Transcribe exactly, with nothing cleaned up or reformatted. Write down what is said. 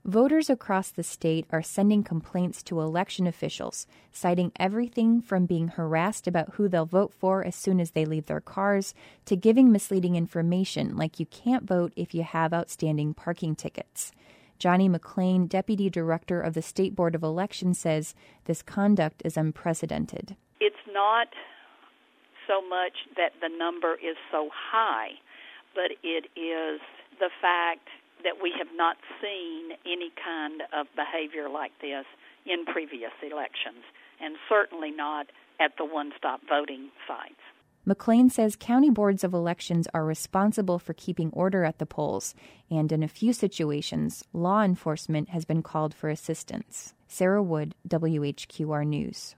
Voters across the state are sending complaints to election officials, citing everything from being harassed about who they'll vote for as soon as they leave their cars to giving misleading information like you can't vote if you have outstanding parking tickets. Johnny McLean, Deputy Director of the State Board of Elections, says this conduct is unprecedented. It's not so much that the number is so high, but it is the fact that we have not seen any kind of behavior like this in previous elections, and certainly not at the one-stop voting sites. McLean says county boards of elections are responsible for keeping order at the polls, and in a few situations, law enforcement has been called for assistance. Sarah Wood, W H Q R News.